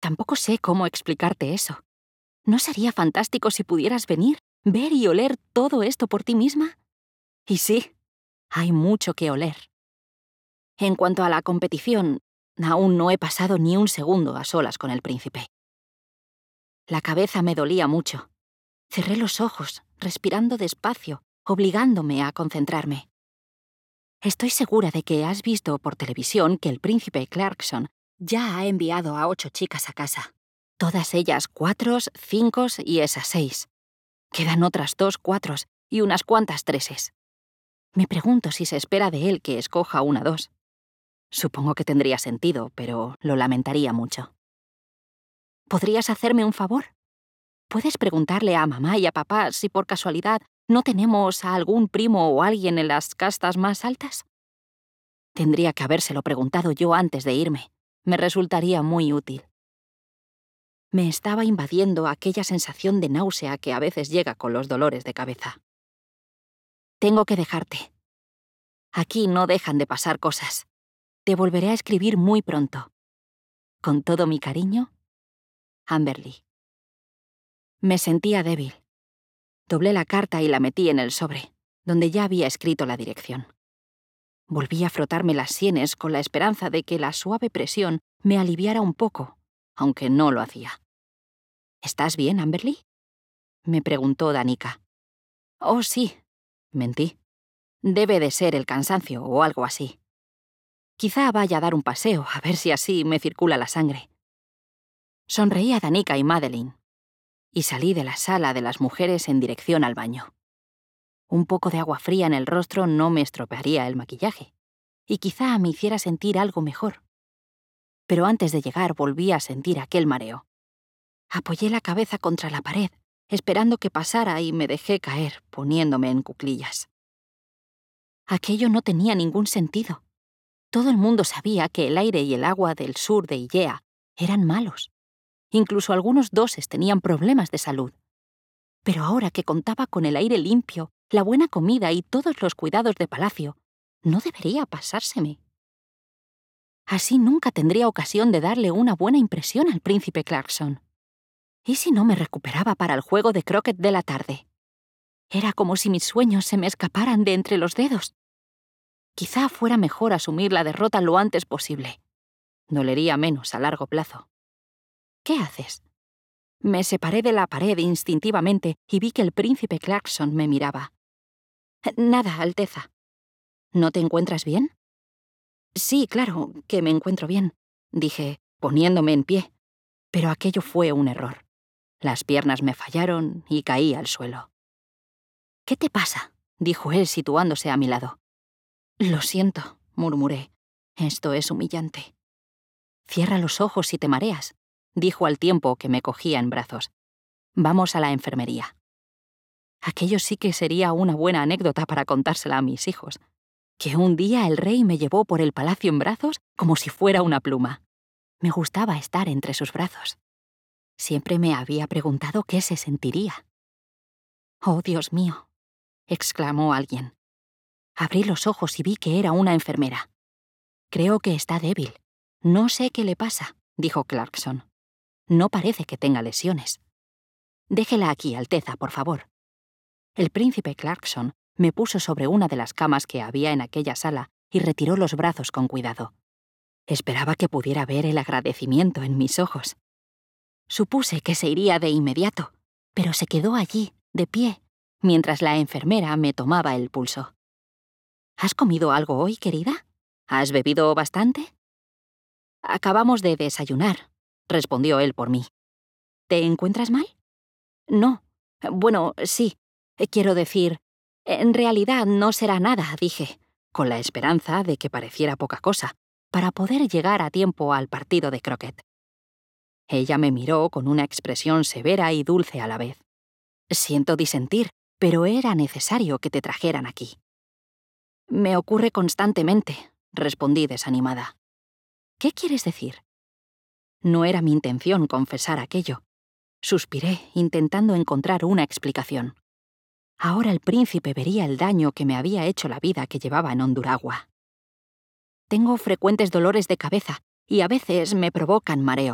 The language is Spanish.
Tampoco sé cómo explicarte eso. ¿No sería fantástico si pudieras venir, ver y oler todo esto por ti misma? Y sí, hay mucho que oler. En cuanto a la competición, aún no he pasado ni un segundo a solas con el príncipe. La cabeza me dolía mucho. Cerré los ojos, respirando despacio, obligándome a concentrarme. Estoy segura de que has visto por televisión que el príncipe Clarkson ya ha enviado a 8 chicas a casa. Todas ellas 4, 5 y esas 6. Quedan otras 2 4 y unas cuantas 3. Me pregunto si se espera de él que escoja una 2. Supongo que tendría sentido, pero lo lamentaría mucho. ¿Podrías hacerme un favor? ¿Puedes preguntarle a mamá y a papá si por casualidad no tenemos a algún primo o alguien en las castas más altas? Tendría que habérselo preguntado yo antes de irme. Me resultaría muy útil. Me estaba invadiendo aquella sensación de náusea que a veces llega con los dolores de cabeza. Tengo que dejarte. Aquí no dejan de pasar cosas. Te volveré a escribir muy pronto. Con todo mi cariño, Amberly. Me sentía débil. Doblé la carta y la metí en el sobre, donde ya había escrito la dirección. Volví a frotarme las sienes con la esperanza de que la suave presión me aliviara un poco, aunque no lo hacía. ¿Estás bien, Amberly?, me preguntó Danica. Oh, sí, mentí. Debe de ser el cansancio o algo así. Quizá vaya a dar un paseo, a ver si así me circula la sangre. Sonreí a Danica y Madeline, y salí de la sala de las mujeres en dirección al baño. Un poco de agua fría en el rostro no me estropearía el maquillaje, y quizá me hiciera sentir algo mejor. Pero antes de llegar volví a sentir aquel mareo. Apoyé la cabeza contra la pared, esperando que pasara y me dejé caer, poniéndome en cuclillas. Aquello no tenía ningún sentido. Todo el mundo sabía que el aire y el agua del sur de Illea eran malos. Incluso algunos doses tenían problemas de salud. Pero ahora que contaba con el aire limpio, la buena comida y todos los cuidados de palacio, no debería pasárseme. Así nunca tendría ocasión de darle una buena impresión al príncipe Clarkson. ¿Y si no me recuperaba para el juego de croquet de la tarde? Era como si mis sueños se me escaparan de entre los dedos. Quizá fuera mejor asumir la derrota lo antes posible. Dolería menos a largo plazo. ¿Qué haces? Me separé de la pared instintivamente y vi que el príncipe Clarkson me miraba. Nada, Alteza. ¿No te encuentras bien? Sí, claro, que me encuentro bien, dije, poniéndome en pie. Pero aquello fue un error. Las piernas me fallaron y caí al suelo. ¿Qué te pasa?, dijo él situándose a mi lado. Lo siento, murmuré. Esto es humillante. Cierra los ojos si te mareas, dijo al tiempo que me cogía en brazos. Vamos a la enfermería. Aquello sí que sería una buena anécdota para contársela a mis hijos. Que un día el rey me llevó por el palacio en brazos como si fuera una pluma. Me gustaba estar entre sus brazos. Siempre me había preguntado qué se sentiría. «Oh, Dios mío», exclamó alguien. Abrí los ojos y vi que era una enfermera. «Creo que está débil. No sé qué le pasa», dijo Clarkson. «No parece que tenga lesiones». «Déjela aquí, Alteza, por favor». El príncipe Clarkson me puso sobre una de las camas que había en aquella sala y retiró los brazos con cuidado. Esperaba que pudiera ver el agradecimiento en mis ojos. Supuse que se iría de inmediato, pero se quedó allí, de pie, mientras la enfermera me tomaba el pulso. ¿Has comido algo hoy, querida? ¿Has bebido bastante? Acabamos de desayunar, respondió él por mí. ¿Te encuentras mal? No. Bueno, sí. Quiero decir, en realidad no será nada, dije, con la esperanza de que pareciera poca cosa, para poder llegar a tiempo al partido de croquet. Ella me miró con una expresión severa y dulce a la vez. Siento disentir, pero era necesario que te trajeran aquí. Me ocurre constantemente, respondí desanimada. ¿Qué quieres decir? No era mi intención confesar aquello. Suspiré, intentando encontrar una explicación. Ahora el príncipe vería el daño que me había hecho la vida que llevaba en Honduragua. Tengo frecuentes dolores de cabeza y a veces me provocan mareos.